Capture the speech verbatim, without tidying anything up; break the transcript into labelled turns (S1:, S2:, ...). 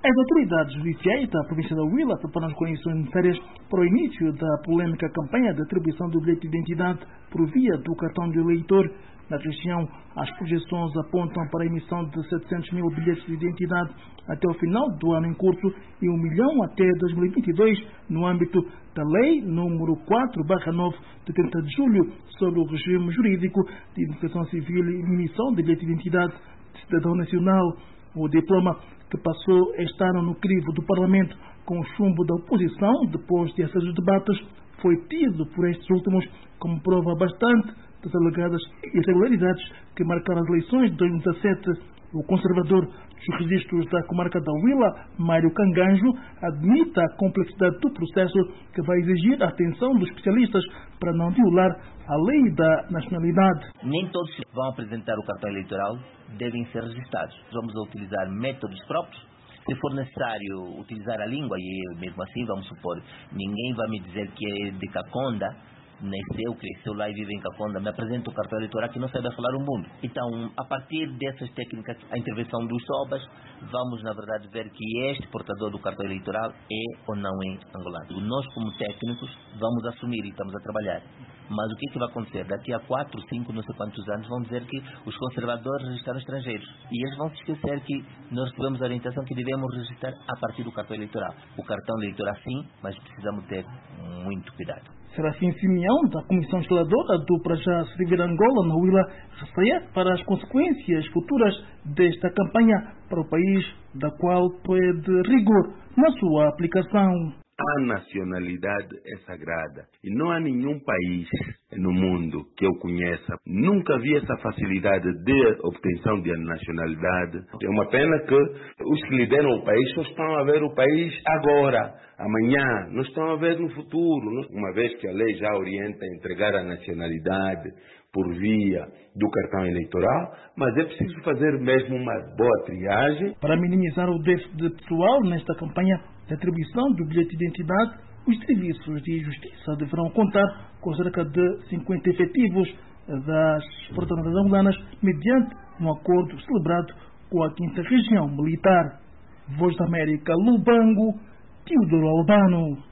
S1: As autoridades judiciais da província da Huila preparam as condições necessárias para o início da polêmica campanha de atribuição do bilhete de identidade por via do cartão de eleitor. Na região, as projeções apontam para a emissão de setecentos mil bilhetes de identidade até o final do ano em curso e um milhão até dois mil e vinte e dois, no âmbito da Lei número quatro barra nove, de trinta de julho, sobre o regime jurídico de identificação civil e emissão de bilhete de identidade de cidadão nacional. O diploma, que passou este ano no crivo do Parlamento com o chumbo da oposição, depois de acessos debates, foi tido por estes últimos como prova bastante das alegadas irregularidades que marcaram as eleições de dois mil e dezassete. O conservador dos registros da comarca da Huila, Mário Canganjo, admite a complexidade do processo que vai exigir a atenção dos especialistas para não violar a lei da nacionalidade.
S2: Nem todos que vão apresentar o cartão eleitoral devem ser registrados. Vamos utilizar métodos próprios. Se for necessário utilizar a língua, e mesmo assim, vamos supor, ninguém vai me dizer que é de Caconda, nasceu, cresceu lá e vive em Caconda, me apresenta o cartão eleitoral que não sabe falar o mundo. Então, a partir dessas técnicas, a intervenção dos SOBAS, vamos, na verdade, ver que este portador do cartão eleitoral é ou não é angolano. Nós, como técnicos, vamos assumir e estamos a trabalhar. Mas o que, é que vai acontecer? Daqui a quatro, cinco, não sei quantos anos, vão dizer que os conservadores registraram estrangeiros. E eles vão se esquecer que nós recebemos a orientação que devemos registrar a partir do cartão eleitoral. O cartão eleitoral sim, mas precisamos ter muito cuidado.
S1: Serafim Simeão, da Comissão Instaladora do Prajá Servir Angola, na Huila, receia para as consequências futuras desta campanha para o país, da qual pede rigor na sua aplicação.
S3: A nacionalidade é sagrada e não há nenhum país no mundo que eu conheça. Nunca vi essa facilidade de obtenção de nacionalidade. É uma pena que os que lideram o país só estão a ver o país agora, amanhã, não estão a ver no futuro. Uma vez que a lei já orienta a entregar a nacionalidade por via do cartão eleitoral, mas é preciso fazer mesmo uma boa triagem.
S1: Para minimizar o déficit de pessoal nesta campanha de atribuição do bilhete de identidade, os serviços de justiça deverão contar com cerca de cinquenta efetivos das forças angolanas, mediante um acordo celebrado com a quinta Região Militar. Voz da América, Lubango, Teodoro Albano.